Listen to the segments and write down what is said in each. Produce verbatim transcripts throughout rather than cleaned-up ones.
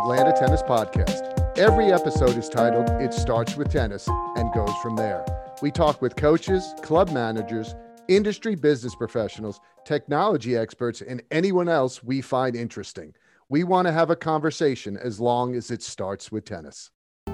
Atlanta Tennis Podcast. Every episode is titled It Starts with Tennis and goes from there. We talk with coaches, club managers, industry business professionals, technology experts, and anyone else we find interesting. We want to have a conversation as long as it starts with tennis.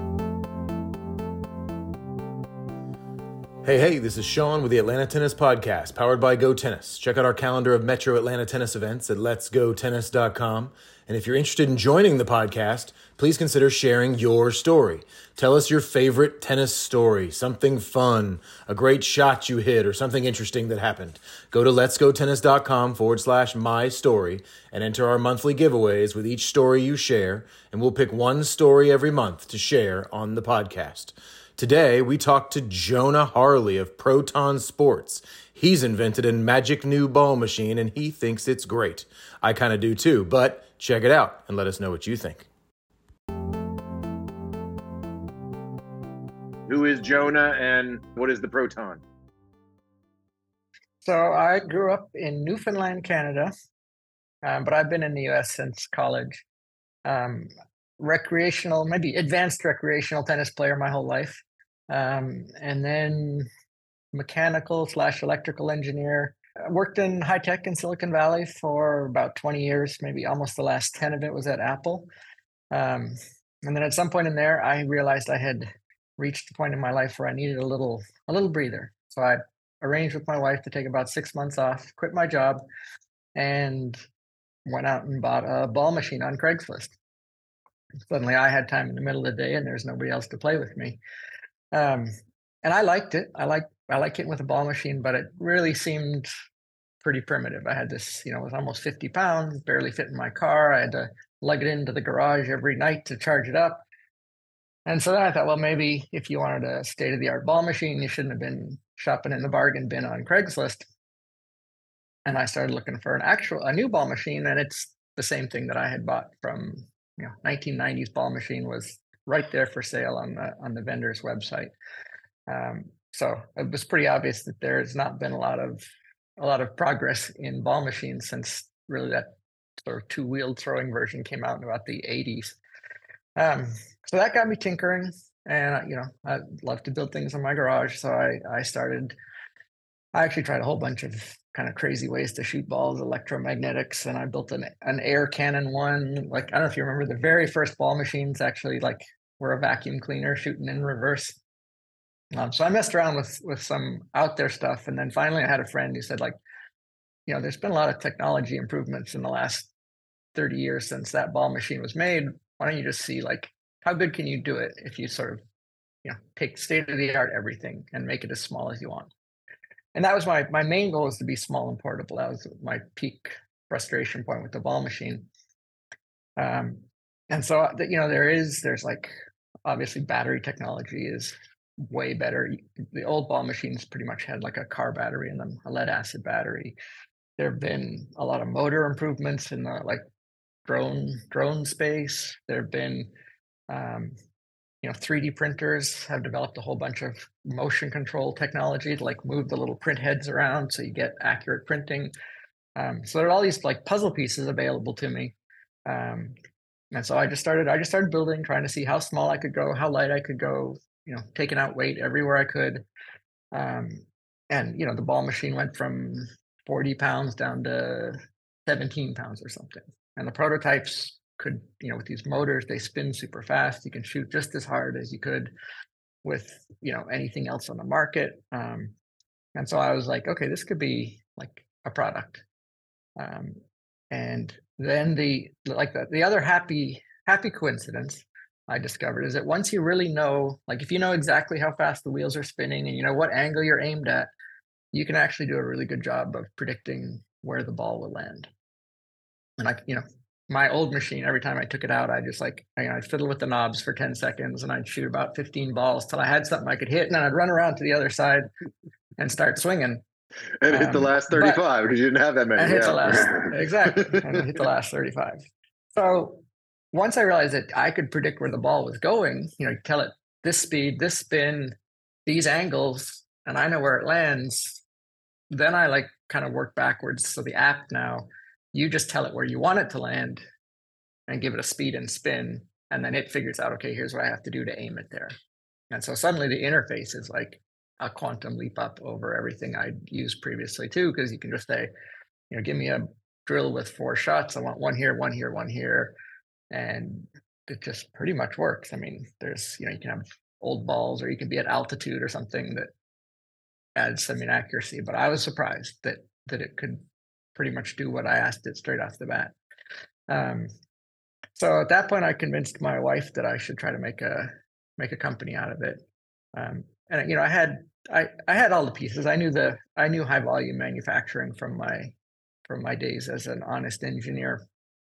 Hey, hey, this is Sean with the Atlanta Tennis Podcast, powered by Go Tennis. Check out our calendar of Metro Atlanta tennis events at lets go tennis dot com. And if you're interested in joining the podcast, please consider sharing your story. Tell us your favorite tennis story, something fun, a great shot you hit, or something interesting that happened. Go to lets go tennis dot com forward slash my story and enter our monthly giveaways with each story you share, and we'll pick one story every month to share on the podcast. Today, we talked to Jonah Harley of Proton Sports. He's invented a magic new ball machine, and he thinks it's great. I kind of do too, but check it out and let us know what you think. Who is Jonah and what is the Proton? So I grew up in Newfoundland, Canada, um, but I've been in the U S since college. Um, recreational, maybe advanced recreational tennis player my whole life. Um, and then mechanical slash electrical engineer. I worked in high tech in Silicon Valley for about twenty years, maybe almost the last ten of it was at Apple. Um, and then at some point in there, I realized I had reached the point in my life where I needed a little, a little breather. So I arranged with my wife to take about six months off, quit my job, and went out and bought a ball machine on Craigslist. Suddenly I had time in the middle of the day and there's nobody else to play with me. Um, and I liked it. I like I like hitting with a ball machine, but it really seemed pretty primitive. I had this, you know, it was almost fifty pounds, barely fit in my car. I had to lug it into the garage every night to charge it up. And so then I thought, well, maybe if you wanted a state-of-the-art ball machine, you shouldn't have been shopping in the bargain bin on Craigslist. And I started looking for an actual, a new ball machine, and it's the same thing that I had bought from, you know, nineteen nineties ball machine was right there for sale on the on the vendor's website. Um, so it was pretty obvious that there's not been a lot of a lot of progress in ball machines since really that sort of two-wheeled throwing version came out in about the eighties. Um, so that got me tinkering, and you know, I love to build things in my garage. So I I started. I actually tried a whole bunch of kind of crazy ways to shoot balls, electromagnetics, and I built an an air cannon one. Like, I don't know if you remember, the very first ball machines actually like were a vacuum cleaner shooting in reverse. Um, so I messed around with with some out there stuff, and then finally I had a friend who said, like, you know, there's been a lot of technology improvements in the last thirty years since that ball machine was made. Why don't you just see, like, how good can you do it if you sort of, you know, take state of the art everything and make it as small as you want. And that was my my main goal, is to be small and portable. That was my peak frustration point with the ball machine. Um, and so, you know, there is, there's like, obviously battery technology is way better. The old ball machines pretty much had like a car battery in them, a lead acid battery. There have been a lot of motor improvements in the like drone drone space. There have been, um, you know, three D printers have developed a whole bunch of motion control technology to like move the little print heads around so you get accurate printing. Um, so there are all these like puzzle pieces available to me. Um, and so I just started, I just started building, trying to see how small I could go, how light I could go, you know, taking out weight everywhere I could. Um, and, you know, the ball machine went from forty pounds down to seventeen pounds or something. And the prototypes could, you know, with these motors, they spin super fast. You can shoot just as hard as you could with, you know, anything else on the market. Um, and so I was like, okay, this could be like a product. Um, and then the, like the, the other happy, happy coincidence I discovered is that once you really know, like if you know exactly how fast the wheels are spinning and you know what angle you're aimed at, you can actually do a really good job of predicting where the ball will land. And I, you know, my old machine, every time I took it out, I just like, you know, I'd fiddle with the knobs for ten seconds and I'd shoot about fifteen balls till I had something I could hit. And then I'd run around to the other side and start swinging. And hit the Um, last thirty-five because you didn't have that many. And hit yeah. the last, exactly. And hit the last thirty-five. So once I realized that I could predict where the ball was going, you know, tell it this speed, this spin, these angles, and I know where it lands, then I like kind of work backwards. So the app now, you just tell it where you want it to land, and give it a speed and spin, and then it figures out, okay, here's what I have to do to aim it there. And so suddenly the interface is like a quantum leap up over everything I'd used previously too, because you can just say, you know, give me a drill with four shots. I want one here, one here, one here. And it just pretty much works. I mean, there's, you know, you can have old balls, or you can be at altitude or something that adds some inaccuracy. But I was surprised that that it could pretty much do what I asked it straight off the bat. Um, so at that point, I convinced my wife that I should try to make a make a company out of it. Um, and you know, I had I I had all the pieces. I knew the I knew high volume manufacturing from my from my days as an honest engineer.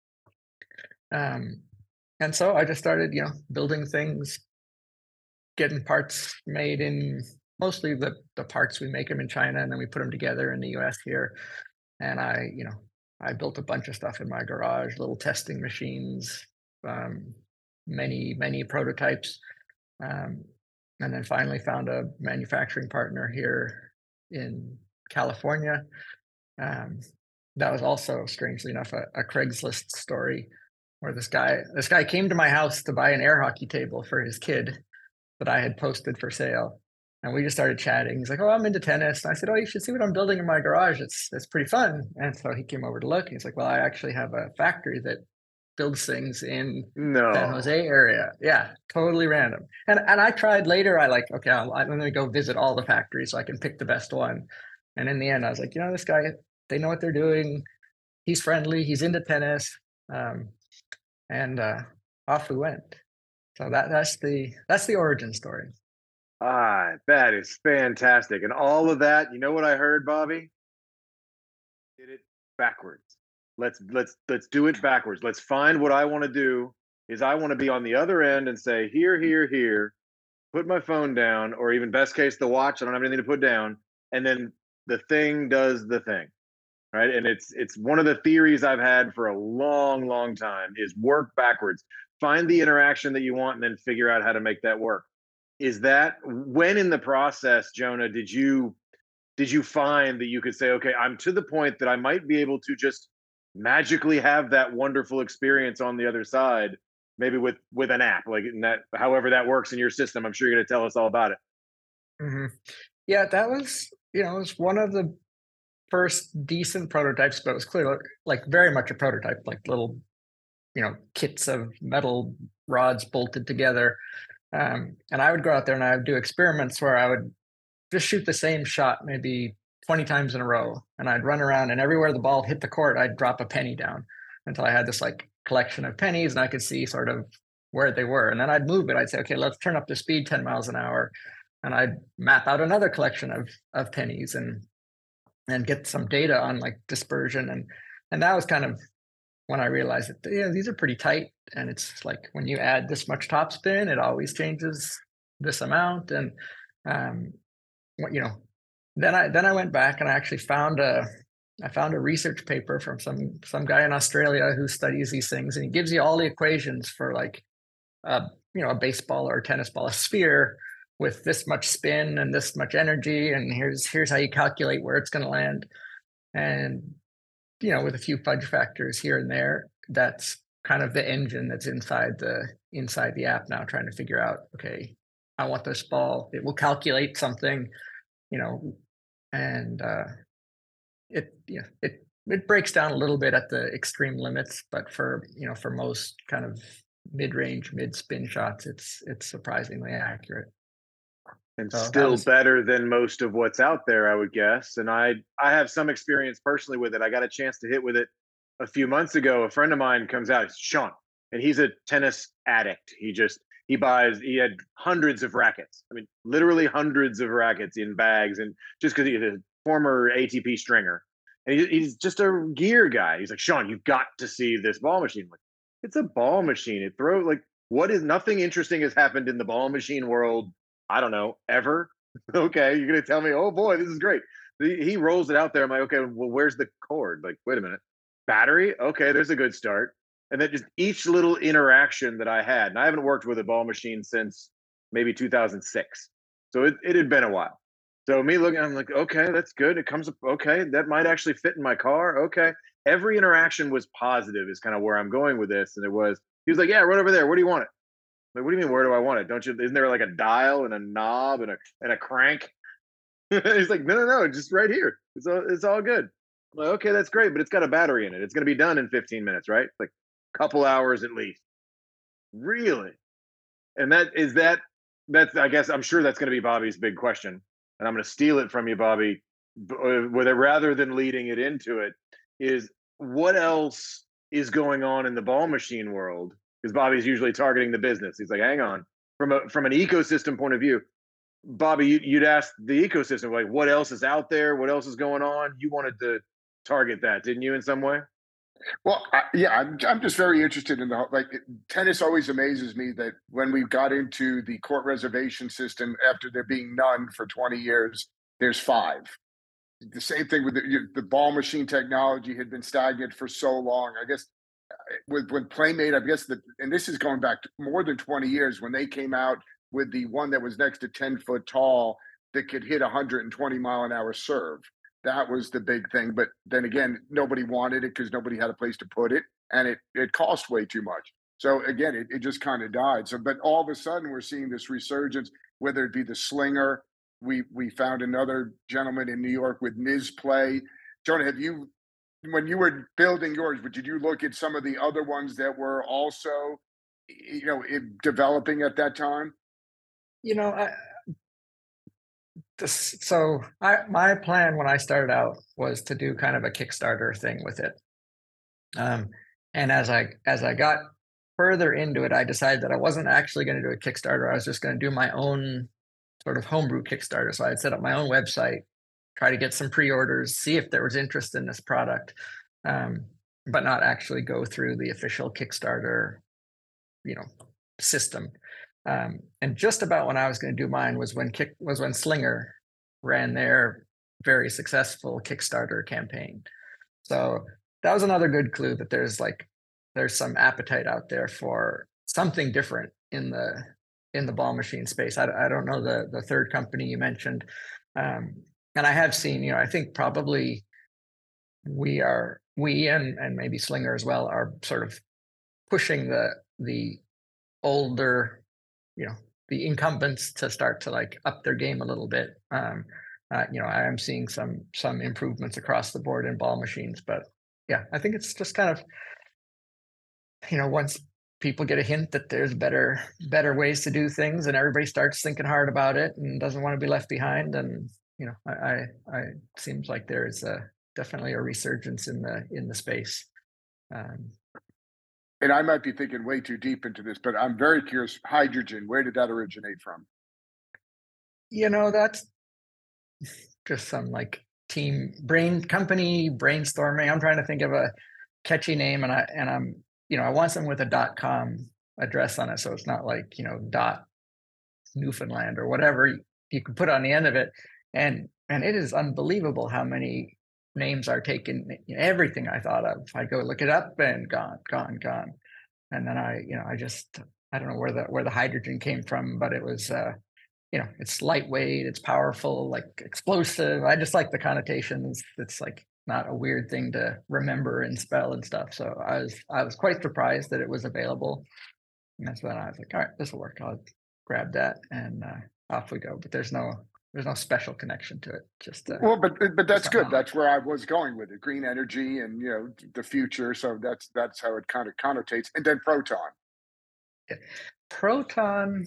Um, and so I just started, you know, building things, getting parts made in mostly the the parts we make them in China, and then we put them together in the U S here. And I, you know, I built a bunch of stuff in my garage, little testing machines, um, many many prototypes, um, and then finally found a manufacturing partner here in California. Um, that was also, strangely enough, a, a Craigslist story, where this guy this guy came to my house to buy an air hockey table for his kid that I had posted for sale. And we just started chatting. He's like, "Oh, I'm into tennis." And I said, "Oh, you should see what I'm building in my garage. It's it's pretty fun." And so he came over to look. And he's like, "Well, I actually have a factory that builds things in No. San Jose area." Yeah, totally random. And and I tried later. I like, okay, I'll, I'm going to go visit all the factories so I can pick the best one. And in the end, I was like, you know, this guy, they know what they're doing. He's friendly. He's into tennis. Um, and uh, off we went. So that that's the that's the origin story. Ah, that is fantastic. And all of that, you know what I heard, Bobby? Did it backwards. Let's let's let's do it backwards. Let's find what I want to do is I want to be on the other end and say, here, here, here, put my phone down, or even best case, the watch. I don't have anything to put down. And then the thing does the thing. Right. And it's it's one of the theories I've had for a long, long time is work backwards. Find the interaction that you want and then figure out how to make that work. Is that when in the process, Jonah, did you did you find that you could say, okay, I'm to the point that I might be able to just magically have that wonderful experience on the other side, maybe with with an app, like in that, however that works in your system? I'm sure you're going to tell us all about it. Mm-hmm. Yeah, that was, you know, it was one of the first decent prototypes, but it was clearly like very much a prototype, like little, you know, kits of metal rods bolted together. Um, and I would go out there and I would do experiments where I would just shoot the same shot maybe twenty times in a row. And I'd run around, and everywhere the ball hit the court, I'd drop a penny down until I had this like collection of pennies, and I could see sort of where they were. And then I'd move it. I'd say, okay, let's turn up the speed ten miles an hour. And I'd map out another collection of of pennies and and get some data on like dispersion. And and that was kind of when I realized that, you know, these are pretty tight. And it's like when you add this much topspin, it always changes this amount. And um, you know, then I then I went back and I actually found a I found a research paper from some some guy in Australia who studies these things, and he gives you all the equations for like a you know a baseball or a tennis ball, a sphere with this much spin and this much energy, and here's here's how you calculate where it's going to land. And you know, with a few fudge factors here and there, that's kind of the engine that's inside the inside the app now, trying to figure out, okay, I want this ball. It will calculate something, you know, and uh, it you know it it breaks down a little bit at the extreme limits, but for you know for most kind of mid-range, mid-spin shots, it's it's surprisingly accurate. And So that still was- better than most of what's out there, I would guess. And I I have some experience personally with it. I got a chance to hit with it a few months ago. A friend of mine comes out, it's Sean, and he's a tennis addict. He just he buys he had hundreds of rackets. I mean, literally hundreds of rackets in bags, and just because he's a former A T P stringer, and he, he's just a gear guy. He's like, Sean, you've got to see this ball machine. I'm like, it's a ball machine. It throws like what is nothing interesting has happened in the ball machine world. I don't know, ever. Okay, you're gonna tell me, oh boy, this is great. He, he rolls it out there. I'm like, okay, well, where's the cord? Like, wait a minute, battery? Okay, there's a good start. And then just each little interaction that I had, and I haven't worked with a ball machine since maybe two thousand six, so it, it had been a while. So me looking, I'm like, okay, that's good. It comes up, okay, that might actually fit in my car. Okay, every interaction was positive is kind of where I'm going with this. And it was, he was like, yeah, run over there. Where do you want it? I'm like, what do you mean, where do I want it? Don't you, isn't there like a dial and a knob and a, and a crank? He's like, no, no, no, just right here. It's all, it's all good. I'm like, okay, that's great, but it's got a battery in it. It's going to be done in fifteen minutes, right? Like a couple hours at least. Really? And that is that, that's, I guess, I'm sure that's going to be Bobby's big question. And I'm going to steal it from you, Bobby, with it rather than leading it into it, is what else is going on in the ball machine world? Because Bobby's usually targeting the business. He's like, hang on, from a from an ecosystem point of view, Bobby, you, you'd ask the ecosystem, like, what else is out there? What else is going on? You wanted to target that, didn't you, in some way? Well, I, yeah, I'm, I'm just very interested in the, like, tennis always amazes me that when we got into the court reservation system, after there being none for twenty years, there's five. The same thing with the, the ball machine technology had been stagnant for so long. I guess with when Playmate, I guess that, and this is going back to more than twenty years, when they came out with the one that was next to ten foot tall that could hit one hundred twenty mile an hour serve. That was the big thing. But then again, nobody wanted it because nobody had a place to put it, and it it cost way too much. So again, it, it just kind of died. So, but all of a sudden we're seeing this resurgence, whether it be the Slinger. We we found another gentleman in New York with Miz Play. Jonah, have you, when you were building yours, but did you look at some of the other ones that were also, you know, developing at that time? You know, I, this, so I, my plan when I started out was to do kind of a Kickstarter thing with it. Um, and as I as I got further into it, I decided that I wasn't actually going to do a Kickstarter. I was just going to do my own sort of homebrew Kickstarter. So I'd set up my own website, try to get some pre-orders, see if there was interest in this product, um, but not actually go through the official Kickstarter, you know, system. Um, and just about when I was going to do mine was when Kick was when Slinger ran their very successful Kickstarter campaign. So that was another good clue that there's like there's some appetite out there for something different in the in the ball machine space. I, I don't know the the third company you mentioned, um, and I have seen, you know, I think probably we are we and and maybe Slinger as well are sort of pushing the the older, you know, the incumbents to start to like up their game a little bit. Um, uh, you know, I am seeing some some improvements across the board in ball machines, but yeah, I think it's just kind of, you know, once people get a hint that there's better better ways to do things, and everybody starts thinking hard about it and doesn't want to be left behind, and you know, I, I, I seems like there is a definitely a resurgence in the in the space. Um, and I might be thinking way too deep into this, but I'm very curious. Hydrogen, where did that originate from? You know, that's just some like team brain company brainstorming. I'm trying to think of a catchy name, and I and I'm you know I want something with a dot com address on it, so it's not like, you know, dot Newfoundland or whatever you, you can put on the end of it. And and it is unbelievable how many names are taken. Everything I thought of, I go look it up and gone, gone, gone. And then I, you know, I just I don't know where the where the hydrogen came from, but it was, uh, you know, it's lightweight, it's powerful, like explosive. I just like the connotations. It's like not a weird thing to remember and spell and stuff. So I was I was quite surprised that it was available. And that's when I was like, all right, this will work. I'll grab that, and uh, off we go. But there's no there's no special connection to it. Just uh, well, but but that's good. That's where I was going with it. Green energy and, you know, the future. So that's that's how it kind of connotates. And then Proton. Yeah. Proton.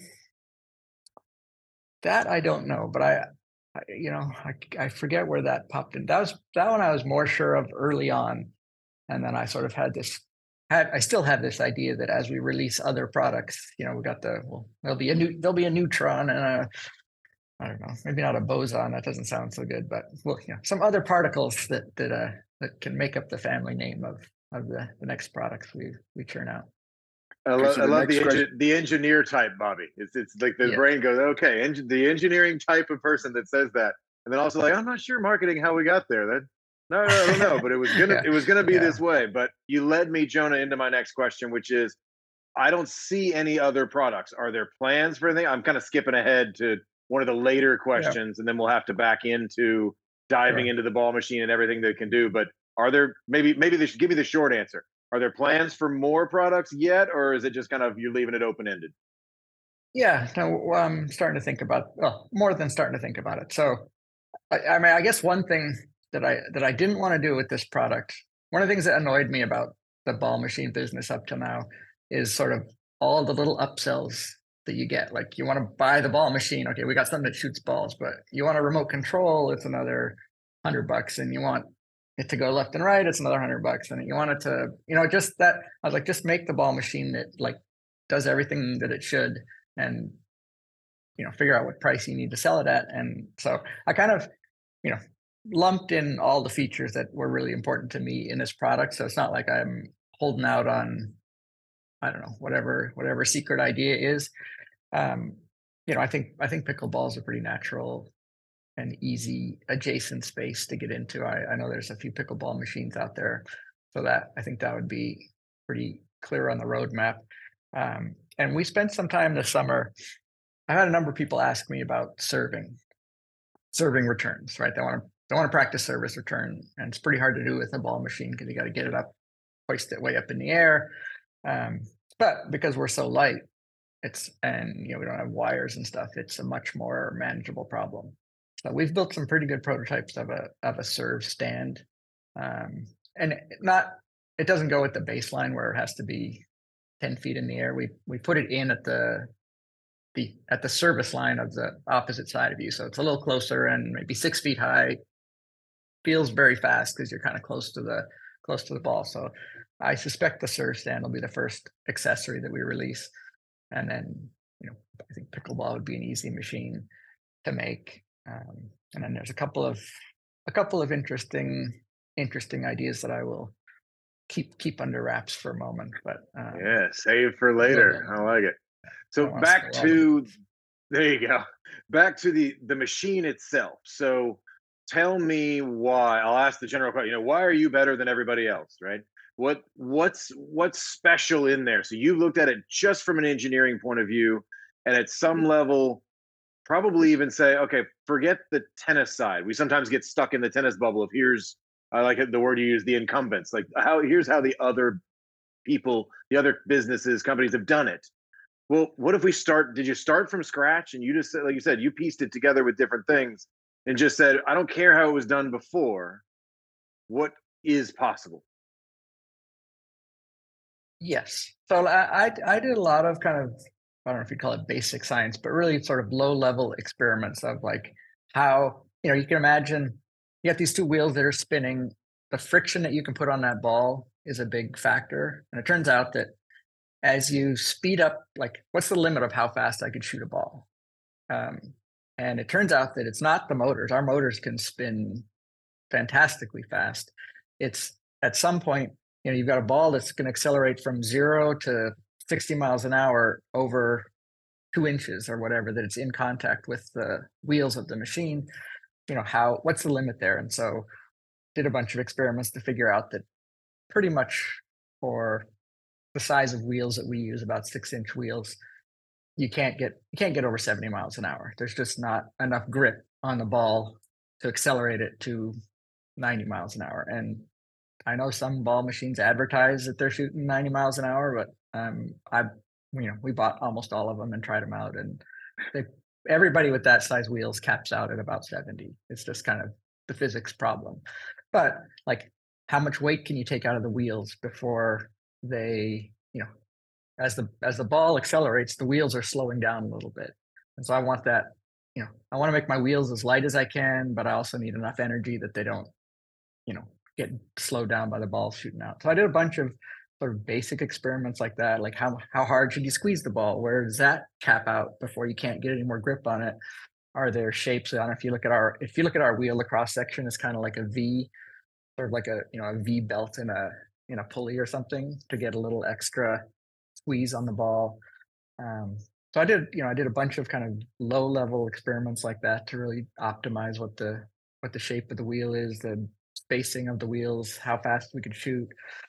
That I don't know, but I, I you know, I, I forget where that popped in. That was that one I was more sure of early on, and then I sort of had this. Had, I still have this idea that as we release other products, you know, we got the well, there'll be a new there'll be a neutron and a, I don't know, maybe not a boson. That doesn't sound so good, but well, you know, some other particles that that uh that can make up the family name of of the the next products we we churn out. I love, I love the engi- the engineer type, Bobby. It's it's like the yeah. brain goes, okay, en- the engineering type of person that says that, and then also like, I'm not sure marketing how we got there. That no, no, I don't know, but it was gonna yeah. it was gonna be yeah. this way. But you led me, Jonah, into my next question, which is, I don't see any other products. Are there plans for anything? I'm kind of skipping ahead to one of the later questions, yeah. and then we'll have to back into diving sure. into the ball machine and everything they can do. But Are there maybe maybe they should give me the short answer? Are there plans for more products yet, or is it just kind of you're leaving it open ended? Yeah, no, I'm starting to think about, well, more than starting to think about it. So, I, I mean, I guess one thing that I that I didn't want to do with this product, one of the things that annoyed me about the ball machine business up to now is sort of all the little upsells that you get. Like you want to buy the ball machine, okay, we got something that shoots balls, but you want a remote control, it's another hundred bucks, and you want it to go left and right, it's another hundred bucks, and you want it to, you know, just that. I was like, just make the ball machine that like does everything that it should, and you know, figure out what price you need to sell it at. And so I kind of, you know, lumped in all the features that were really important to me in this product. So it's not like I'm holding out on, I don't know, whatever whatever secret idea is. Um, you know, I think I think pickleball is a pretty natural and easy adjacent space to get into. I, I know there's a few pickleball machines out there, so that I think that would be pretty clear on the roadmap. Um, and we spent some time this summer. I had a number of people ask me about serving, serving returns, right? They want to they want to practice service return, and it's pretty hard to do with a ball machine because you got to get it up, hoist it way up in the air. Um, but because we're so light, it's and you know we don't have wires and stuff, it's a much more manageable problem. So we've built some pretty good prototypes of a of a serve stand, um, and not it doesn't go at the baseline where it has to be ten feet in the air. We we put it in at the the at the service line of the opposite side of you, so it's a little closer and maybe six feet high. Feels very fast because you're kind of close to the close to the ball. So I suspect the serve stand will be the first accessory that we release, and then you know I think pickleball would be an easy machine to make. Um, and then there's a couple of a couple of interesting interesting ideas that I will keep keep under wraps for a moment. But um, yeah, save for later. I like it. So back to there you go. Back to the the machine itself. So tell me why. I'll ask the general question. You know, why are you better than everybody else, right? What what's what's special in there? So you looked at it just from an engineering point of view, and at some level, probably even say, okay, forget the tennis side. We sometimes get stuck in the tennis bubble of here's I like it, the word you use, the incumbents. Like how here's how the other people, the other businesses, companies have done it. Well, what if we start? Did you start from scratch and you just said, like you said, you pieced it together with different things and just said, I don't care how it was done before. What is possible? Yes. So I, I I did a lot of kind of, I don't know if you call it basic science, but really sort of low level experiments of like how, you know, you can imagine you got these two wheels that are spinning. The friction that you can put on that ball is a big factor. And it turns out that as you speed up, like what's the limit of how fast I could shoot a ball? Um, and it turns out that it's not the motors. Our motors can spin fantastically fast. It's at some point, you know, you've got a ball that's going to accelerate from zero to sixty miles an hour over two inches or whatever, that it's in contact with the wheels of the machine. You know, how, what's the limit there? And so did a bunch of experiments to figure out that pretty much for the size of wheels that we use, about six inch wheels, you can't get you can't get over seventy miles an hour. There's just not enough grip on the ball to accelerate it to ninety miles an hour. And I know some ball machines advertise that they're shooting ninety miles an hour, but um, I, you know, we bought almost all of them and tried them out, and they, everybody with that size wheels caps out at about seventy. It's just kind of the physics problem. But like, how much weight can you take out of the wheels before they, you know, as the as the ball accelerates, the wheels are slowing down a little bit. And so I want that, you know, I want to make my wheels as light as I can, but I also need enough energy that they don't, you know, get slowed down by the ball shooting out. So I did a bunch of sort of basic experiments like that, like how how hard should you squeeze the ball? Where does that cap out before you can't get any more grip on it? Are there shapes? I don't know if you look at our if you look at our wheel, the cross section is kind of like a V, sort of like a you know a V belt in a in a pulley or something to get a little extra squeeze on the ball. Um, so I did, you know, I did a bunch of kind of low level experiments like that to really optimize what the what the shape of the wheel is, the spacing of the wheels, how fast we could shoot,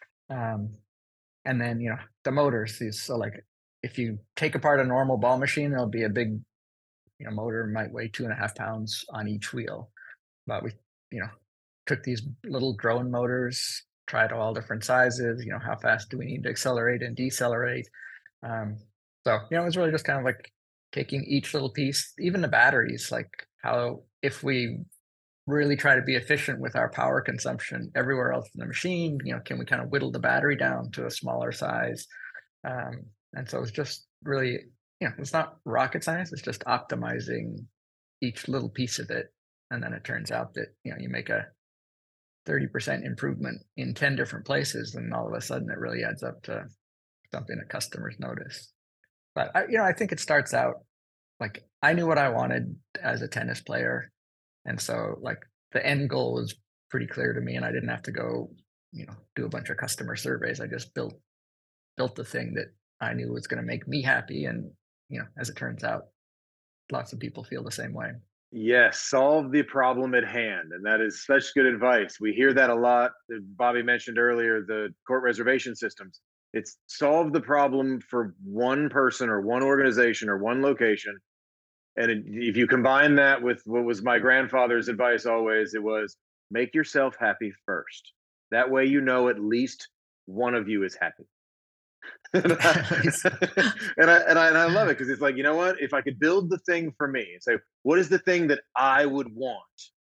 um, and then you know the motors. These so like if you take apart a normal ball machine, there'll be a big, you know, motor might weigh two and a half pounds on each wheel, but we, you know, took these little drone motors, tried all different sizes, you know, how fast do we need to accelerate and decelerate. Um, so, you know, it was really just kind of like taking each little piece, even the batteries, like how if we really try to be efficient with our power consumption everywhere else in the machine, you know, can we kind of whittle the battery down to a smaller size? Um, and so it's just really, you know, it's not rocket science, it's just optimizing each little piece of it. And then it turns out that, you know, you make a thirty percent improvement in ten different places, and all of a sudden it really adds up to something that customers notice. But I, you know, I think it starts out like I knew what I wanted as a tennis player. And so like the end goal was pretty clear to me, and I didn't have to go, you know, do a bunch of customer surveys. I just built built the thing that I knew was going to make me happy. And, you know, as it turns out, lots of people feel the same way. Yes, solve the problem at hand. And that is such good advice. We hear that a lot. Bobby mentioned earlier the court reservation systems. It's solve the problem for one person or one organization or one location. And if you combine that with what was my grandfather's advice always, it was make yourself happy first. That way, you know, at least one of you is happy. and, I, and, I, and I and I love it because it's like, you know what? If I could build the thing for me and say, what is the thing that I would want?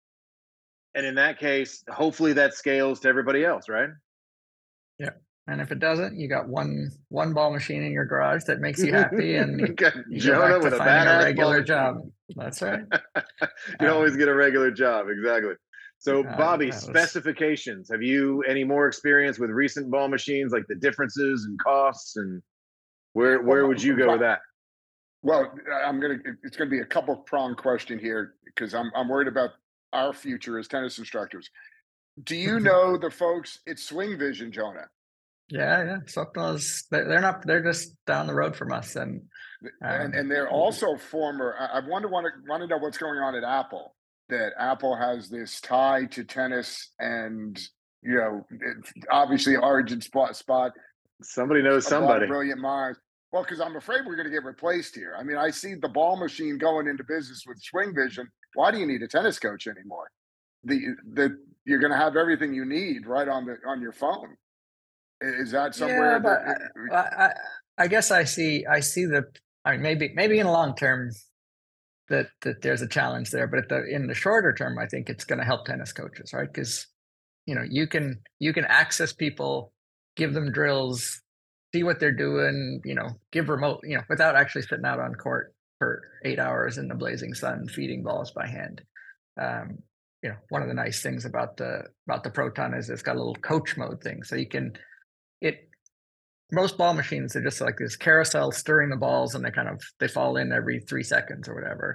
And in that case, hopefully that scales to everybody else, right? Yeah. And if it doesn't, you got one one ball machine in your garage that makes you happy, and you, you go back to finding a regular job. That's right. You um, always get a regular job, exactly. So, uh, Bobby, was... specifications. Have you any more experience with recent ball machines, like the differences and costs, and where where well, would you go well, with that? Well, I'm gonna. It's gonna be a couple prong question here because I'm I'm worried about our future as tennis instructors. Do you know the folks at Swing Vision, Jonah? Yeah, yeah. Swapna's, they're not, they're just down the road from us. And um, and, and they're also former, I wonder, want to, want to know what's going on at Apple, that Apple has this tie to tennis and, you know, obviously origin spot, spot. Somebody knows somebody. Brilliant minds. Well, because I'm afraid we're going to get replaced here. I mean, I see the ball machine going into business with Swing Vision. Why do you need a tennis coach anymore? The, the, you're going to have everything you need right on the, on your phone. Is that somewhere? Yeah, but that, I, I, I guess I see. I see the. I mean, maybe maybe in the long term, that that there's a challenge there. But at the in the shorter term, I think it's going to help tennis coaches, right? Because you know you can you can access people, give them drills, see what they're doing. You know, give remote. You know, without actually sitting out on court for eight hours in the blazing sun feeding balls by hand. Um, you know, one of the nice things about the about the Proton is it's got a little coach mode thing, so you can. It most ball machines are just like this carousel stirring the balls, and they kind of they fall in every three seconds or whatever.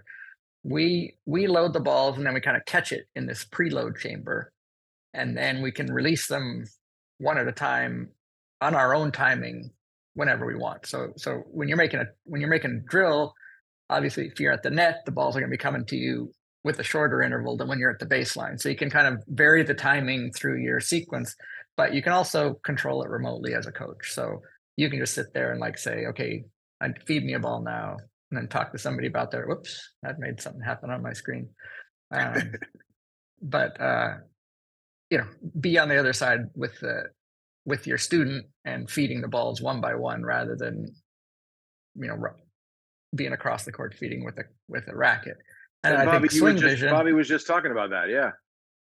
We we load the balls and then we kind of catch it in this preload chamber, and then we can release them one at a time on our own timing whenever we want. So so when you're making a when you're making a drill, obviously if you're at the net, the balls are going to be coming to you with a shorter interval than when you're at the baseline. So you can kind of vary the timing through your sequence. But you can also control it remotely as a coach. So you can just sit there and like say, okay, feed me a ball now, and then talk to somebody about their, whoops, that made something happen on my screen. Um, but, uh, you know, be on the other side with the, with your student and feeding the balls one by one rather than, you know, being across the court feeding with a, with a racket. And, and I Bobby, think Swing just, Vision. Bobby was just talking about that. Yeah.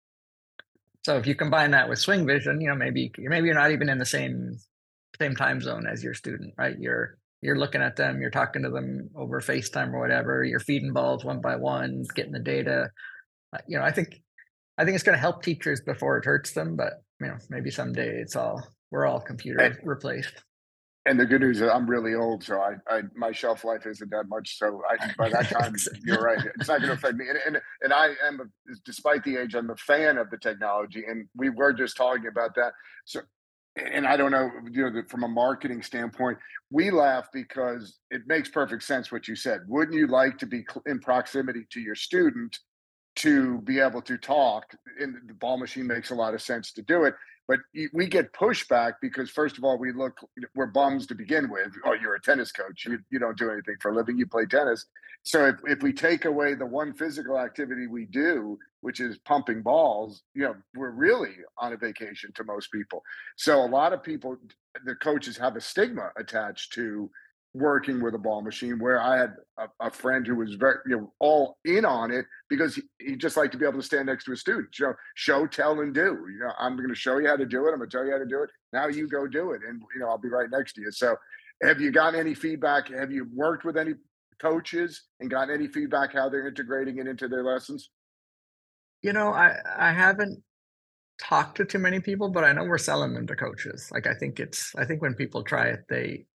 So if you combine that with Swing Vision, you know, maybe maybe you're not even in the same same time zone as your student, right? You're you're looking at them, you're talking to them over FaceTime or whatever. You're feeding balls one by one, getting the data. Uh, you know, I think I think it's going to help teachers before it hurts them. But you know, maybe someday it's all we're all computer and, replaced. And the good news is I'm really old, so I, I my shelf life isn't that much. So I, by that time, you're right. It's not going to affect me. And, and and I am, despite the age, I'm a fan of the technology. And we were just talking about that. So, and I don't know, you know, from a marketing standpoint, we laugh because it makes perfect sense what you said. Wouldn't you like to be in proximity to your student to be able to talk? And the ball machine makes a lot of sense to do it. But we get pushback because, first of all, we look, we're bums to begin with. Oh, you're a tennis coach. You, you don't do anything for a living. You play tennis. So if, if we take away the one physical activity we do, which is pumping balls, you know, we're really on a vacation to most people. So a lot of people, the coaches have a stigma attached to working with a ball machine, where I had a, a friend who was very, you know, all in on it because he, he just liked to be able to stand next to a student, you know, show, tell, and do. You know, I'm going to show you how to do it. I'm going to tell you how to do it. Now you go do it, and you know, I'll be right next to you. So, have you gotten any feedback? Have you worked with any coaches and gotten any feedback how they're integrating it into their lessons? You know, I I haven't talked to too many people, but I know we're selling them to coaches. Like I think it's I think when people try it, they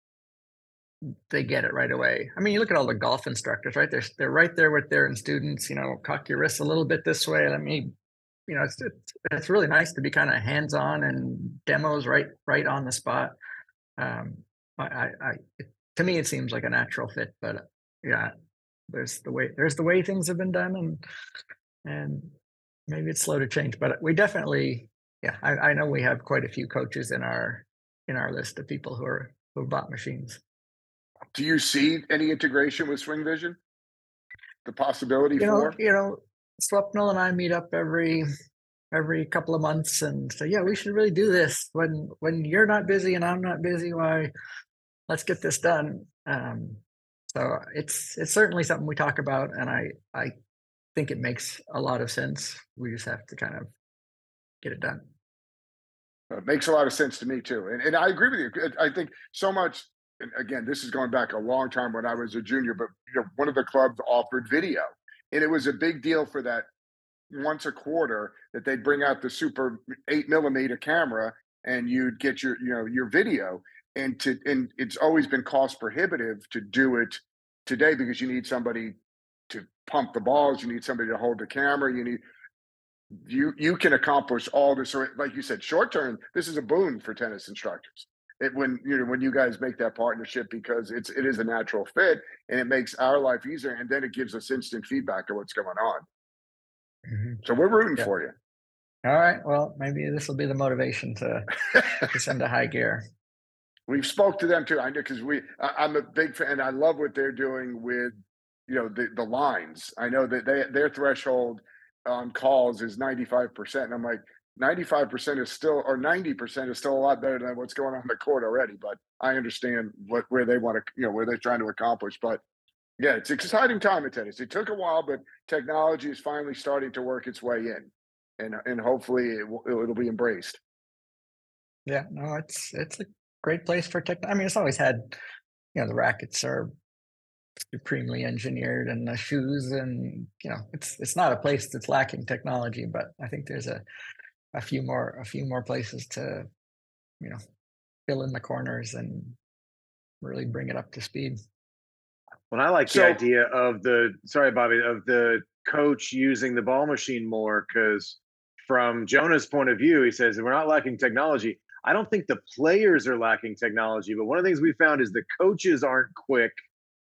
they get it right away. I mean, you look at all the golf instructors, right? They're they're right there with their students. You know, cock your wrists a little bit this way. Let me, you know, it's it's, it's really nice to be kind of hands on and demos right right on the spot. Um, I, I, I it, to me, it seems like a natural fit. But yeah, there's the way there's the way things have been done, and and maybe it's slow to change. But we definitely, yeah, I, I know we have quite a few coaches in our in our list of people who are who bought machines. Do you see any integration with Swing Vision? The possibility you for? know, you know, Swapnil and I meet up every every couple of months and say, yeah, we should really do this when when you're not busy and I'm not busy. Why? Let's get this done. Um, so it's it's certainly something we talk about, and I I think it makes a lot of sense. We just have to kind of get it done. It makes a lot of sense to me too, and and I agree with you. I think so much. And again, this is going back a long time when I was a junior, but you know, one of the clubs offered video, and it was a big deal for that once a quarter that they'd bring out the super eight millimeter camera and you'd get your, you know, your video. And to, and it's always been cost prohibitive to do it today because you need somebody to pump the balls. You need somebody to hold the camera. You need, you, you can accomplish all this. So like you said, short term, this is a boon for tennis instructors. It, when you know when you guys make that partnership, because it's it is a natural fit and it makes our life easier, and then it gives us instant feedback of what's going on. Mm-hmm. So we're rooting yeah. for you. All right. Well, maybe this will be the motivation to, to send a high gear. We've spoke to them too. I know because we I, I'm a big fan, and I love what they're doing with you know the the lines. I know that they their threshold on calls is ninety-five percent, and I'm like, ninety-five percent is still, or ninety percent is still a lot better than what's going on in the court already. But I understand what where they want to, you know, where they're trying to accomplish. But yeah, it's an exciting time in tennis. It took a while, but technology is finally starting to work its way in, and and hopefully it will, it'll be embraced. Yeah, no, it's it's a great place for tech. I mean, it's always had, you know, the rackets are supremely engineered, and the shoes, and you know, it's it's not a place that's lacking technology. But I think there's a a few more a few more places to, you know, fill in the corners and really bring it up to speed. Well, I like so, the idea of the sorry Bobby of the coach using the ball machine more, because from Jonah's point of view, he says we're not lacking technology. I don't think the players are lacking technology, but one of the things we found is the coaches aren't quick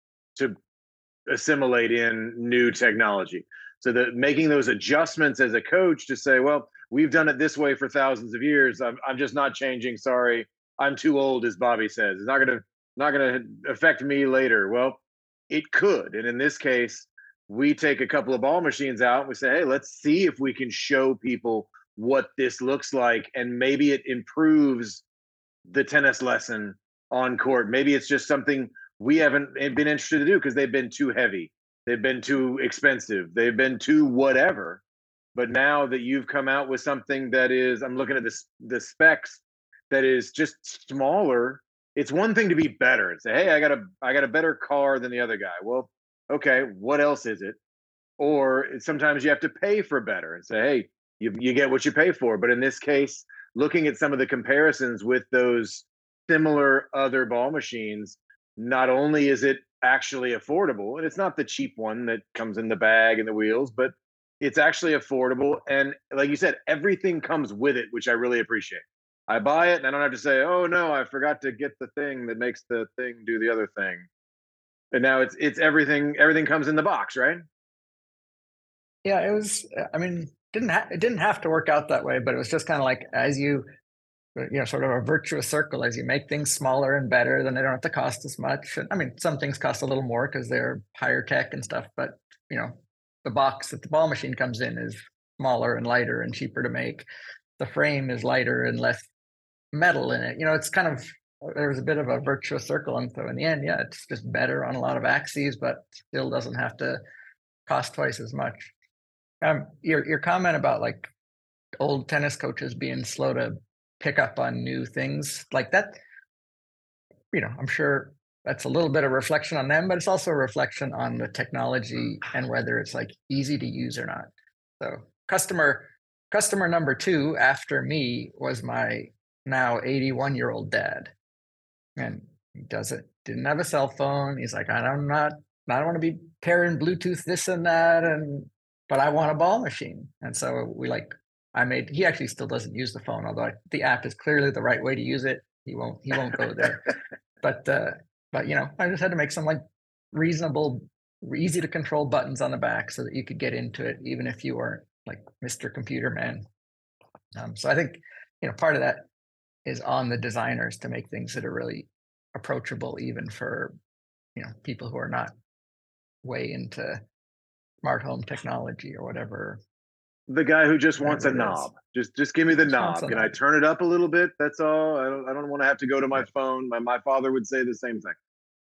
to assimilate in new technology. So that making those adjustments as a coach to say, well, we've done it this way for thousands of years. I'm I'm just not changing. Sorry, I'm too old, as Bobby says. It's not gonna not gonna affect me later. Well, it could. And in this case, we take a couple of ball machines out and we say, hey, let's see if we can show people what this looks like, and maybe it improves the tennis lesson on court. Maybe it's just something we haven't been interested to do because they've been too heavy. They've been too expensive. They've been too whatever. But now that you've come out with something that is, I'm looking at the, the specs, that is just smaller. It's one thing to be better and say, hey, I got a, I got a better car than the other guy. Well, okay, what else is it? Or sometimes you have to pay for better and say, hey, you, you get what you pay for. But in this case, looking at some of the comparisons with those similar other ball machines, not only is it actually affordable, and it's not the cheap one that comes in the bag and the wheels, but it's actually affordable. And like you said, everything comes with it, which I really appreciate. I buy it and I don't have to say, oh no, I forgot to get the thing that makes the thing do the other thing. And now it's it's everything, everything comes in the box, right? Yeah, it was, I mean, didn't ha- it didn't have to work out that way, but it was just kind of like, as you you know, sort of a virtuous circle. As you make things smaller and better, then they don't have to cost as much. And I mean, some things cost a little more because they're higher tech and stuff, but you know, the box that the ball machine comes in is smaller and lighter and cheaper to make. The frame is lighter and less metal in it. You know, it's kind of, there's a bit of a virtuous circle. And so in the end, yeah, it's just better on a lot of axes, but still doesn't have to cost twice as much. Um, your your comment about like old tennis coaches being slow to pick up on new things like that, you know, I'm sure that's a little bit of reflection on them, but it's also a reflection on the technology and whether it's like easy to use or not. So customer customer number two after me was my now eighty-one year old dad, and he doesn't didn't have a cell phone. He's like, I'm not I don't want to be pairing Bluetooth this and that, and but I want a ball machine. And so we like I made he actually still doesn't use the phone, although I, the app is clearly the right way to use it. He won't he won't go there. But uh, but you know, I just had to make some like reasonable, easy to control buttons on the back so that you could get into it, even if you weren't like Mister Computer Man. Um, so I think, you know, part of that is on the designers to make things that are really approachable, even for, you know, people who are not way into smart home technology or whatever. The guy who just wants a knob. Just just give me the knob. Can I turn it up a little bit? That's all. I don't I don't want to have to go to my phone. My my father would say the same thing.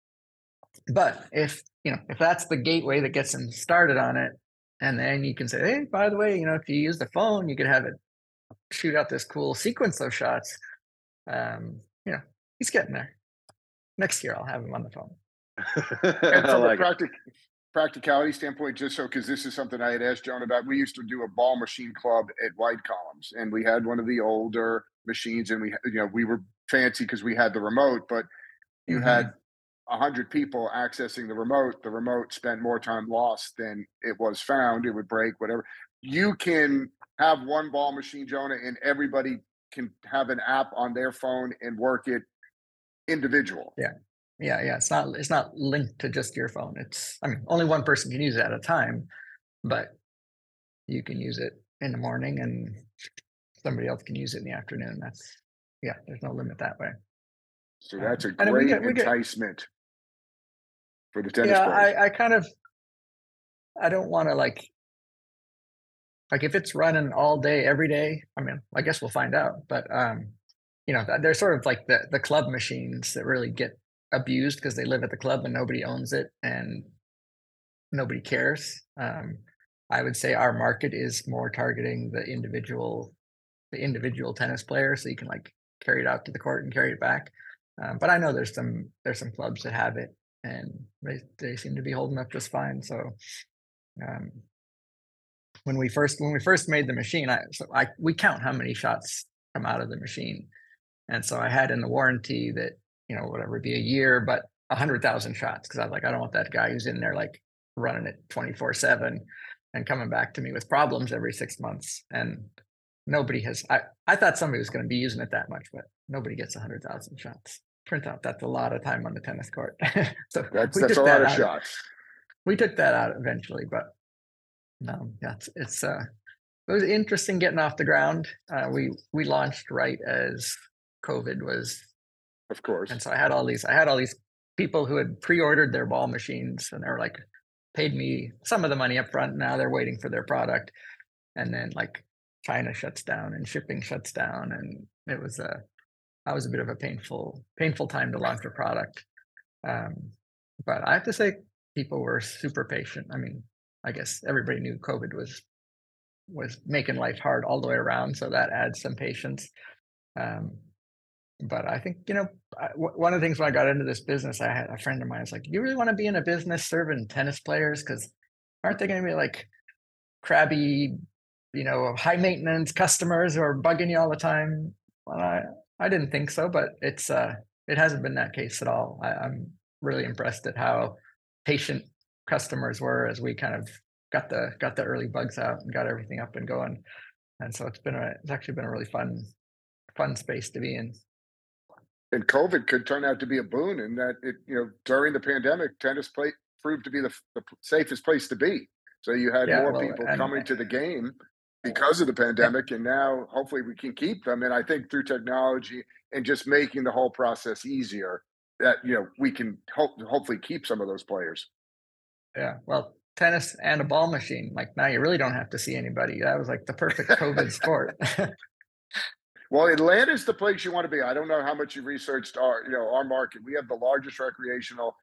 But if, you know, if that's the gateway that gets them started on it, and then you can say, hey, by the way, you know, if you use the phone, you could have it shoot out this cool sequence of shots. Um, you know, he's getting there. Next year, I'll have him on the phone. And from like a practic- practicality standpoint, just so, because this is something I had asked Joan about, we used to do a ball machine club at White Columns, and we had one of the older machines, and we, you know, we were fancy because we had the remote, but you mm-hmm. had a hundred people accessing the remote. The remote spent more time lost than it was found. It would break, whatever. You can have one ball machine, Jonah, and everybody can have an app on their phone and work it individual. Yeah. Yeah. Yeah. It's not, it's not linked to just your phone. It's, I mean, only one person can use it at a time, but you can use it in the morning and somebody else can use it in the afternoon. That's, yeah, there's no limit that way. So that's a um, great get, enticement get, for the tennis yeah, players. I, I kind of, I don't want to like, like if it's running all day, every day, I mean, I guess we'll find out, but um, you know, they're sort of like the, the club machines that really get abused because they live at the club and nobody owns it and nobody cares. Um, I would say our market is more targeting the individual, the individual tennis player. So you can like carry it out to the court and carry it back. Um, but I know there's some, there's some clubs that have it and they, they seem to be holding up just fine. So um, when we first, when we first made the machine, I, so I, we count how many shots come out of the machine. And so I had in the warranty that, you know, whatever, be a year, but a hundred thousand shots. Cause I was like, I don't want that guy who's in there, like running it twenty-four seven and coming back to me with problems every six months. And nobody has, I, I thought somebody was going to be using it that much, but nobody gets a hundred thousand shots. Turns out that's a lot of time on the tennis court. So that's, that's a lot of shots. We took that out eventually, but no, yeah, it's, it's uh, it was interesting getting off the ground. Uh, we, we launched right as COVID was, of course. And so I had all these, I had all these people who had pre-ordered their ball machines and they were like, paid me some of the money up front. Now they're waiting for their product. And then like China shuts down and shipping shuts down. And it was a, that was a bit of a painful, painful time to launch a product. Um, but I have to say people were super patient. I mean, I guess everybody knew COVID was, was making life hard all the way around. So that adds some patience. Um, But I think, you know, I, w- one of the things when I got into this business, I had a friend of mine was like, do you really want to be in a business serving tennis players? Because aren't they going to be like crabby, you know, high maintenance customers who are bugging you all the time? Well, I, I didn't think so, but it's uh, it hasn't been that case at all. I, I'm really impressed at how patient customers were as we kind of got the got the early bugs out and got everything up and going. And so it's been a it's actually been a really fun fun space to be in. And COVID could turn out to be a boon in that it, you know, during the pandemic, tennis play proved to be the, the safest place to be. So you had yeah, more well, people and, coming to the game because of the pandemic, and now hopefully we can keep them. And I think through technology and just making the whole process easier, that you know we can hope hopefully keep some of those players. Yeah, well, tennis and a ball machine. Like now, you really don't have to see anybody. That was like the perfect COVID sport. Well, Atlanta's the place you want to be. I don't know how much you researched our, you know, our market. We have the largest recreational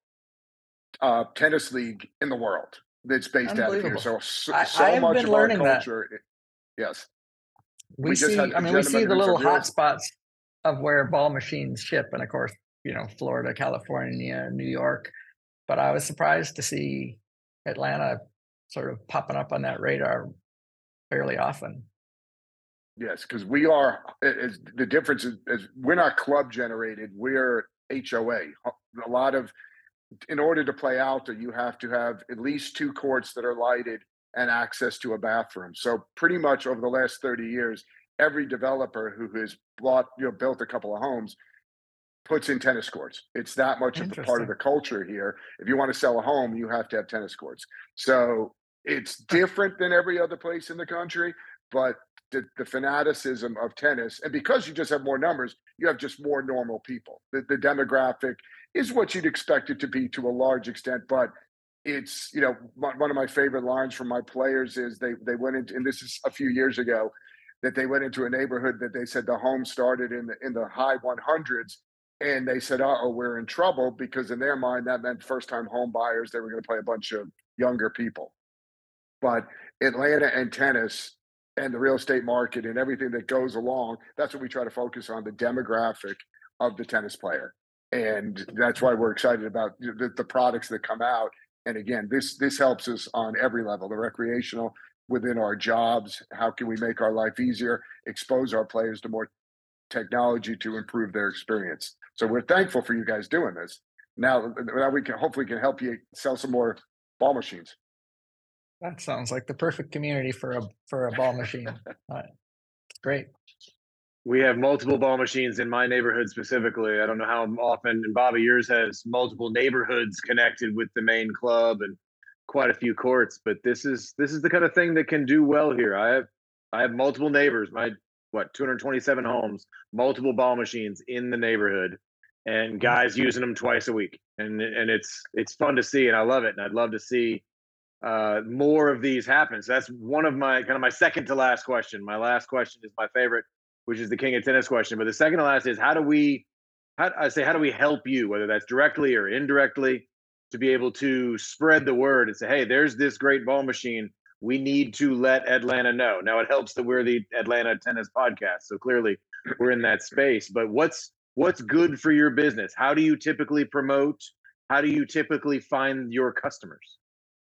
uh, tennis league in the world that's based out of here. So, so, I, so I have much been of our learning culture. That. Yes. We, we just see, had I mean, we see the little hot revealed... spots of where ball machines ship. And of course, you know, Florida, California, New York. But I was surprised to see Atlanta sort of popping up on that radar fairly often. Yes, because we are, is, the difference is, is we're not club generated, we're H O A. A lot of, in order to play outdoor, you have to have at least two courts that are lighted and access to a bathroom. So pretty much over the last thirty years, every developer who has bought, you know, built a couple of homes puts in tennis courts. It's that much of a part of the culture here. If you want to sell a home, you have to have tennis courts. So it's different than every other place in the country, but the, the fanaticism of tennis, and because you just have more numbers, you have just more normal people. The, the demographic is what you'd expect it to be to a large extent, but it's, you know, one of my favorite lines from my players is they they went into, and this is a few years ago, that they went into a neighborhood that they said the home started in the in the high one hundreds, and they said, uh-oh, we're in trouble, because in their mind that meant first-time home buyers. They were going to play a bunch of younger people. But Atlanta and tennis and the real estate market and everything that goes along, that's what we try to focus on, the demographic of the tennis player. And that's why we're excited about the, the products that come out. And again, this this helps us on every level, the recreational, within our jobs. How can we make our life easier, expose our players to more technology to improve their experience? So we're thankful for you guys doing this. Now, now we can hopefully can help you sell some more ball machines. That sounds like the perfect community for a for a ball machine. uh, great. We have multiple ball machines in my neighborhood specifically. I don't know how often, and Bobby, yours has multiple neighborhoods connected with the main club and quite a few courts. But this is this is the kind of thing that can do well here. I have I have multiple neighbors. My what two hundred twenty-seven homes, multiple ball machines in the neighborhood, and guys using them twice a week. And and it's it's fun to see, and I love it. And I'd love to see uh, more of these happen. So that's one of my kind of my second to last question. My last question is my favorite, which is the king of tennis question. But the second to last is how do we, how I say, how do we help you, whether that's directly or indirectly, to be able to spread the word and say, hey, there's this great ball machine. We need to let Atlanta know. Now it helps that we're the Atlanta Tennis Podcast, so clearly we're in that space. But what's what's good for your business? How do you typically promote? How do you typically find your customers?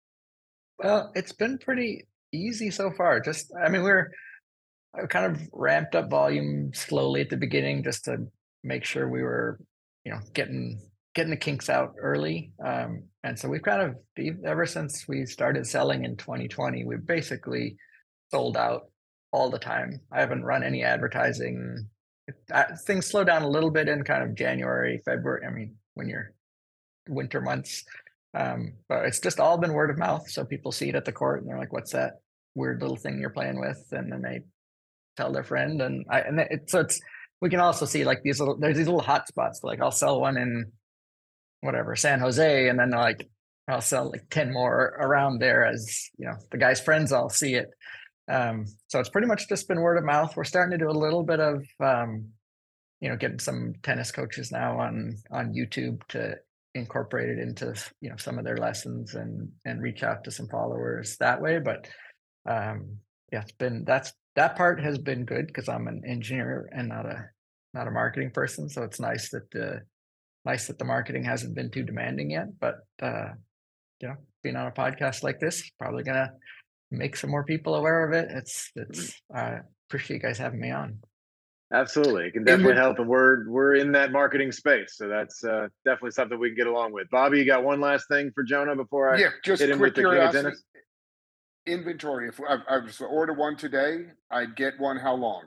Well, it's been pretty easy so far. Just, I mean, we're I kind of ramped up volume slowly at the beginning just to make sure we were, you know, getting getting the kinks out early. Um, and so we've kind of, ever since we started selling in twenty twenty, we've basically sold out all the time. I haven't run any advertising. Things slow down a little bit in kind of January, February. I mean, when you're winter months. Um, but it's just all been word of mouth. So people see it at the court and they're like, what's that weird little thing you're playing with? And then they tell their friend. And I, and it, so it's, we can also see like these little, there's these little hot spots. Like I'll sell one in whatever, San Jose. And then like, I'll sell like ten more around there as, you know, the guy's friends all see it. Um, so it's pretty much just been word of mouth. We're starting to do a little bit of, um, you know, getting some tennis coaches now on, on YouTube to incorporate it into, you know, some of their lessons and, and reach out to some followers that way. But, um, yeah, it's been, that's, that part has been good because I'm an engineer and not a, not a marketing person. So it's nice that the, nice that the marketing hasn't been too demanding yet, but, uh, you know, being on a podcast like this, probably gonna make some more people aware of it. It's, it's, uh, appreciate you guys having me on. Absolutely. It can definitely help. And we're, we're in that marketing space. So that's uh, definitely something we can get along with. Bobby, you got one last thing for Jonah before I yeah, just hit him quick with the king of tennis? Inventory. If I, I was to order one today, I'd get one how long?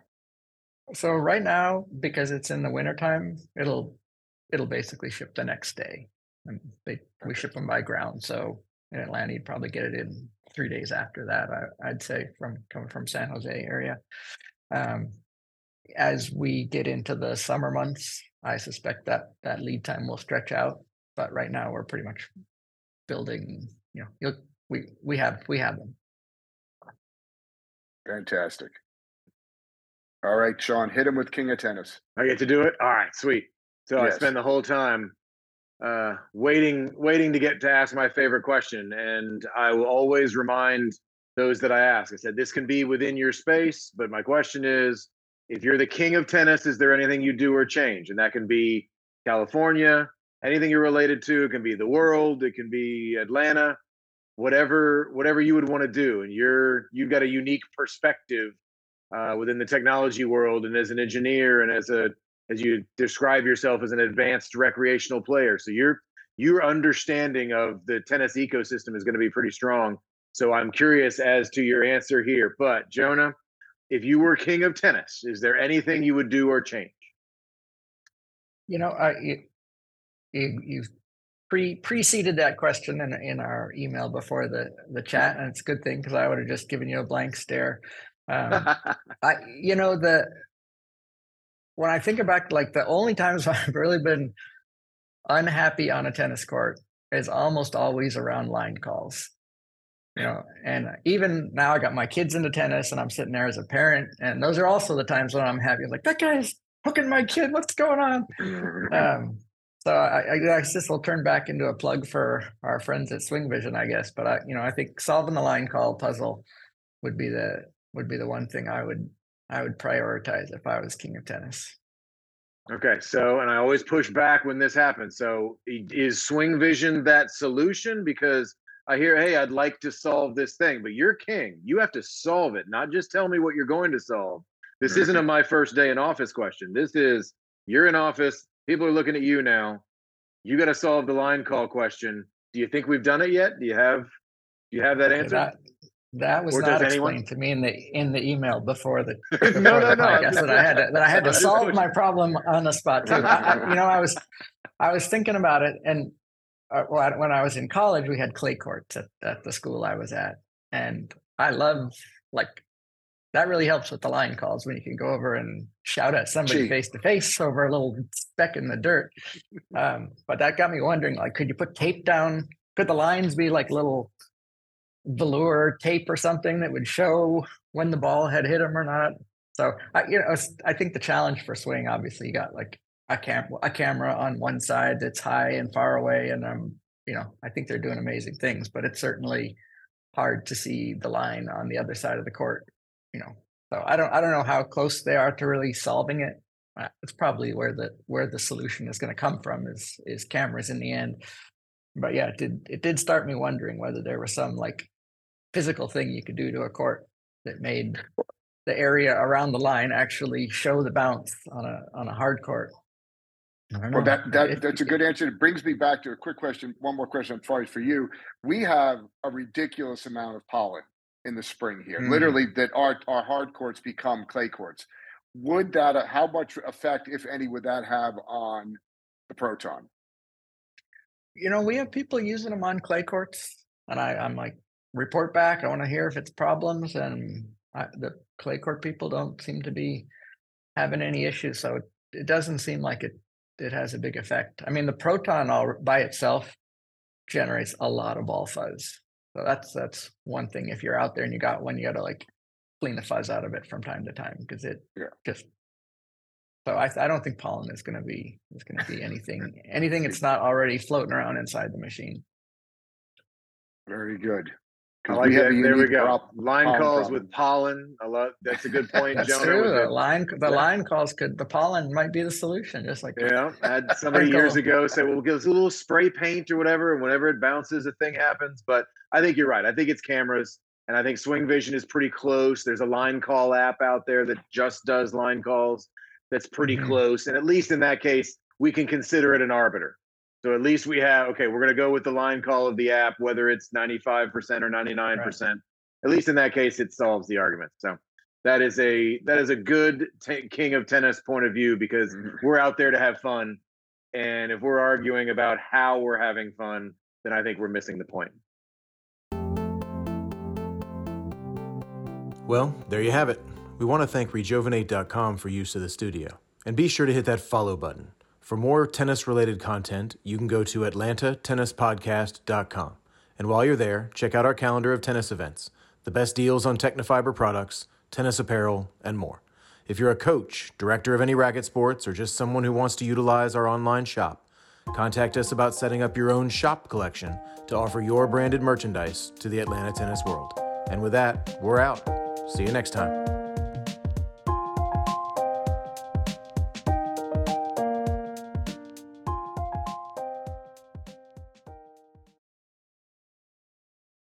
So right now, because it's in the wintertime, it'll, it'll basically ship the next day. And they, we ship them by ground. So in Atlanta, you'd probably get it in three days after that, I, I'd say, from coming from San Jose area. Um, as we get into the summer months, I suspect that that lead time will stretch out. But right now, we're pretty much building. You know, you'll, we we have we have them. Fantastic. All right, Sean, hit him with King of Tennis. I get to do it. All right, sweet. So Yes. I spend the whole time uh, waiting, waiting to get to ask my favorite question, and I will always remind those that I ask. I said this can be within your space, but my question is, if you're the king of tennis, is there anything you do or change? And that can be California, anything you're related to. It can be the world. It can be Atlanta. Whatever, whatever you would want to do, and you're you've got a unique perspective uh, within the technology world, and as an engineer, and as a as you describe yourself as an advanced recreational player. So your your understanding of the tennis ecosystem is going to be pretty strong. So I'm curious as to your answer here. But Jonah, if you were king of tennis, is there anything you would do or change? You know, I you, you you've pre preceded that question in in our email before the the chat, and it's a good thing because I would have just given you a blank stare. Um, I you know the when I think about like the only times I've really been unhappy on a tennis court is almost always around line calls. You know, and even now I got my kids into tennis and I'm sitting there as a parent, and those are also the times when I'm happy. Like, that guy's hooking my kid. What's going on? Um, so I, I guess this will turn back into a plug for our friends at Swing Vision, I guess. But I, you know, I think solving the line call puzzle would be the would be the one thing I would I would prioritize if I was king of tennis. Okay, so, and I always push back when this happens. So is Swing Vision that solution? Because I hear, hey, I'd like to solve this thing, but you're king. You have to solve it, not just tell me what you're going to solve. This isn't a my first day in office question. This is, you're in office. People are looking at you now. You got to solve the line call question. Do you think we've done it yet? Do you have, do you have that Okay, answer? that, that was Or not does anyone? explained to me in the in the email before the, before no, no, the no. I'm podcast just that I had to, that I had I'm to just solve pushing. my problem on the spot too. I, I- you know, I was I was thinking about it, and uh, well, when I was in college, we had clay courts at, at the school I was at, and I love like that really helps with the line calls when you can go over and shout at somebody Gee. face to face over a little speck in the dirt. Um, but that got me wondering, like, could you put tape down? Could the lines be like little velour tape or something that would show when the ball had hit him or not? So I, you know, I think the challenge for swing, obviously, you got like a cam a camera on one side that's high and far away, and um, you know, I think they're doing amazing things, but it's certainly hard to see the line on the other side of the court. You know, so I don't I don't know how close they are to really solving it. Uh, it's probably where the where the solution is going to come from is is cameras in the end. But yeah, it did it did start me wondering whether there was some like physical thing you could do to a court that made the area around the line actually show the bounce on a on a hard court. I don't know. Well, that, that If- that's a good answer. It brings me back to a quick question. One more question, I'm sorry, for you. We have a ridiculous amount of pollen in the spring here. Mm. Literally, that our our hard courts become clay courts. Would that uh, how much effect, if any, would that have on the Proton? you know, we have people using them on clay courts, and I, I'm like, report back. I want to hear if it's problems, and I, the clay court people don't seem to be having any issues. So it, it doesn't seem like it it has a big effect. I mean, the Proton all by itself generates a lot of ball fuzz. So that's that's one thing. If you're out there and you got one, you got to like clean the fuzz out of it from time to time because it Yeah. just. So I I don't think pollen is going to be is going to be anything anything it's not already floating around inside the machine. Very good. I 'Cause like we have that. a There we unique go. prop- Line pollen calls problem. with pollen. I love that's a good point, That's Jonah. true. with The it. line the Yeah. line calls could the pollen might be the solution. Just like Yeah, I had somebody years ago say, "Well, we'll give us a little spray paint or whatever, and whenever it bounces, a thing happens." But I think you're right. I think it's cameras, and I think Swing Vision is pretty close. There's a line call app out there that just does line calls. That's pretty Mhm. close, and at least in that case, we can consider it an arbiter. So at least we have okay. We're going to go with the line call of the app, whether it's ninety-five percent or ninety-nine percent. At least in that case, it solves the argument. So that is a that is a good t- king of tennis point of view because Mhm. we're out there to have fun, and if we're arguing about how we're having fun, then I think we're missing the point. Well, there you have it. We want to thank Rejuvenate dot com for use of the studio. And be sure to hit that follow button. For more tennis-related content, you can go to Atlanta Tennis Podcast dot com. And while you're there, check out our calendar of tennis events, the best deals on Technofiber products, tennis apparel, and more. If you're a coach, director of any racket sports, or just someone who wants to utilize our online shop, contact us about setting up your own shop collection to offer your branded merchandise to the Atlanta tennis world. And with that, we're out. See you next time.